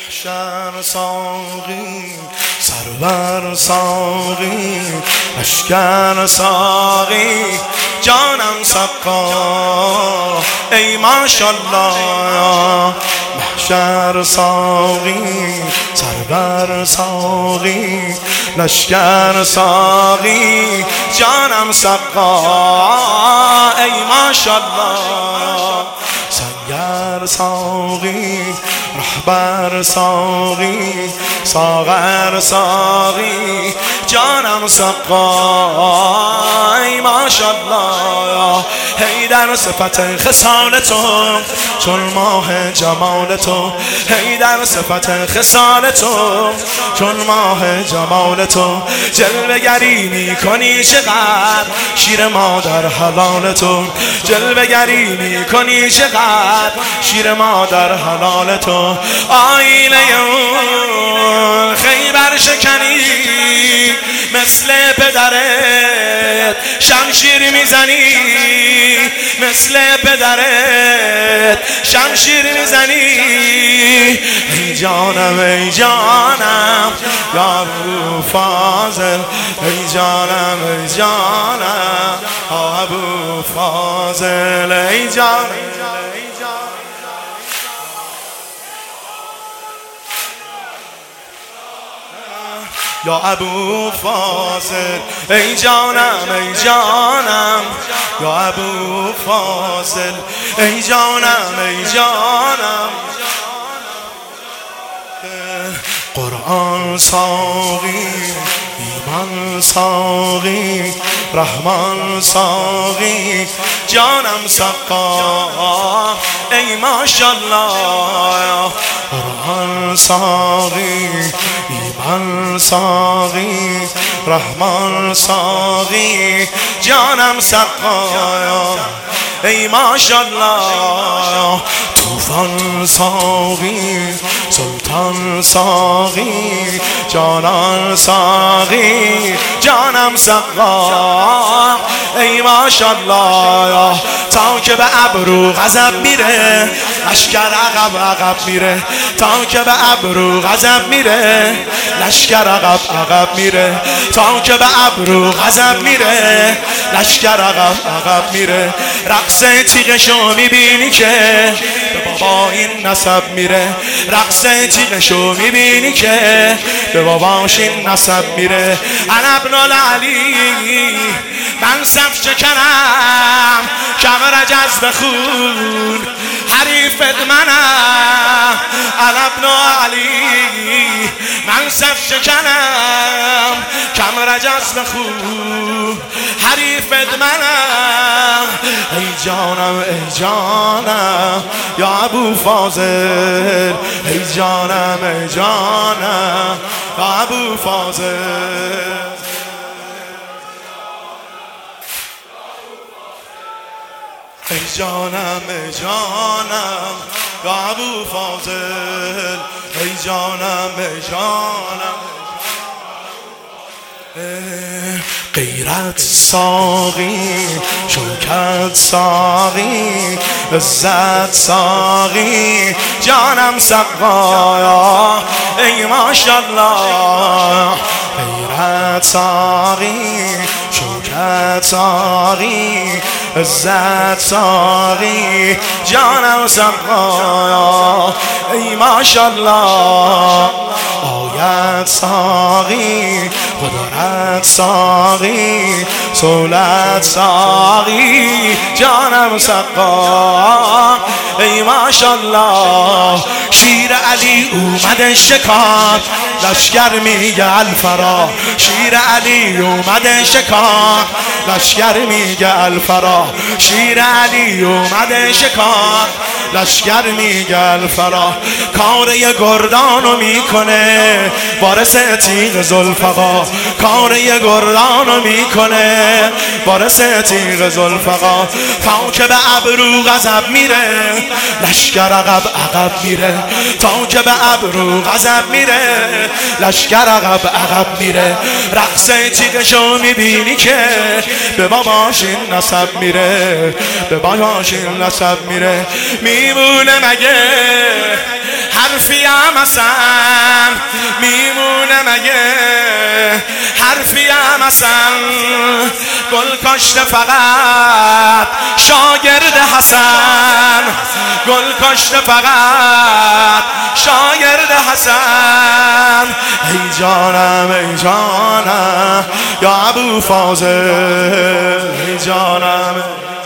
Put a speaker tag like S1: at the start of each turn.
S1: محشر ساقی سرور ساقی لشکر ساقی جانم سقا ای ماشاءالله محشر ساقی سرور ساقی لشکر ساقی جانم سقا ای ماشاءالله سنگر ساقی رهبر ساقی ساغر ساقی جانم سقا ای ماشاءالله هی در صفت خصال تو چون ماه جمال تو هی در صفت خصال تو چون ماه جمال تو جلوه گری میکنی چقدر شیر مادر حلال تو جلوه گری میکنی چقدر شیر مادر حلال تو آینه اون خیبر شکنی مثل پدرت شمشیر میزنی مثل پدرت شمشیر میزنی ای جانم ای جانم یا ابو فاضل ای جانم ای جانم ابو فاضل ای جانم یا ابو فاضل ای جانم ای جانم یا ابو فاضل ای جانم ای جانم قرآن ساقی ایمان ساقی رحمان ساقی جانم سقا ای ماشاءالله قرآن ساقی ایمان ساقی رحمان ساقی جانم سقا ای ماشاءالله طوفان ساقی سلطان ساقی جانان ساقی جانم سقا ای ماشاءالله تا که به ابرو غضب میره لشکر عقب عقب میره تا که به ابرو غضب میره لشکر عقب عقب میره تا که به ابرو غضب میره لشکر عقب عقب میره رقص تیغشو میبینی که به بابا این نسب میره رقص تیغشو میبینی که به باباش این نسب میره انا ابن العلی من صف شکنم کمر جذب خون حریفت منم انا ابن علی من صف شکنم کمر جذب خون حریفت منم ای جانم ای جانم یا ابو فاضل ای جانم ای جانم یا ابو فاضل ای جانم ای جانم یا ابو فاضل ای جانم ای جانم غیرت ساقی شوکت ساقی عزت ساقی جانم سقا ای ماشاءالله غیرت ساقی شوکت ساقی عزت ساقی جانم سقا ای ماشاءالله آیت ساقی قدرت ساقی سولت ساقی جانم سقا ای ماشاءالله شیر علی اومده شکار لشکر میگه الفرا شیر علی اومده شکار لشکر میگه الفرا شیر علی اومده شکار لشکر میگه الفرا کار یه گردانو میکنه وارث تیغ ذوالفقار کار یه گردانو میکنه وارث تیغ ذوالفقار تا که به ابرو غضب میره لشکر عقب عقب میره تا که به ابرو غضب میره لشکر عقب عقب میره رقص تیغشو میبینی که به باباش این نسب میره به باباش این نسب میره میمونه مگه حرفی هم اصلا میمونه مگه حرفی هم اصلا گل کاشته فقط شاگرد حسن گل کاشته فقط شاگرد حسن ای جانم یا ابو فاضل ای جانم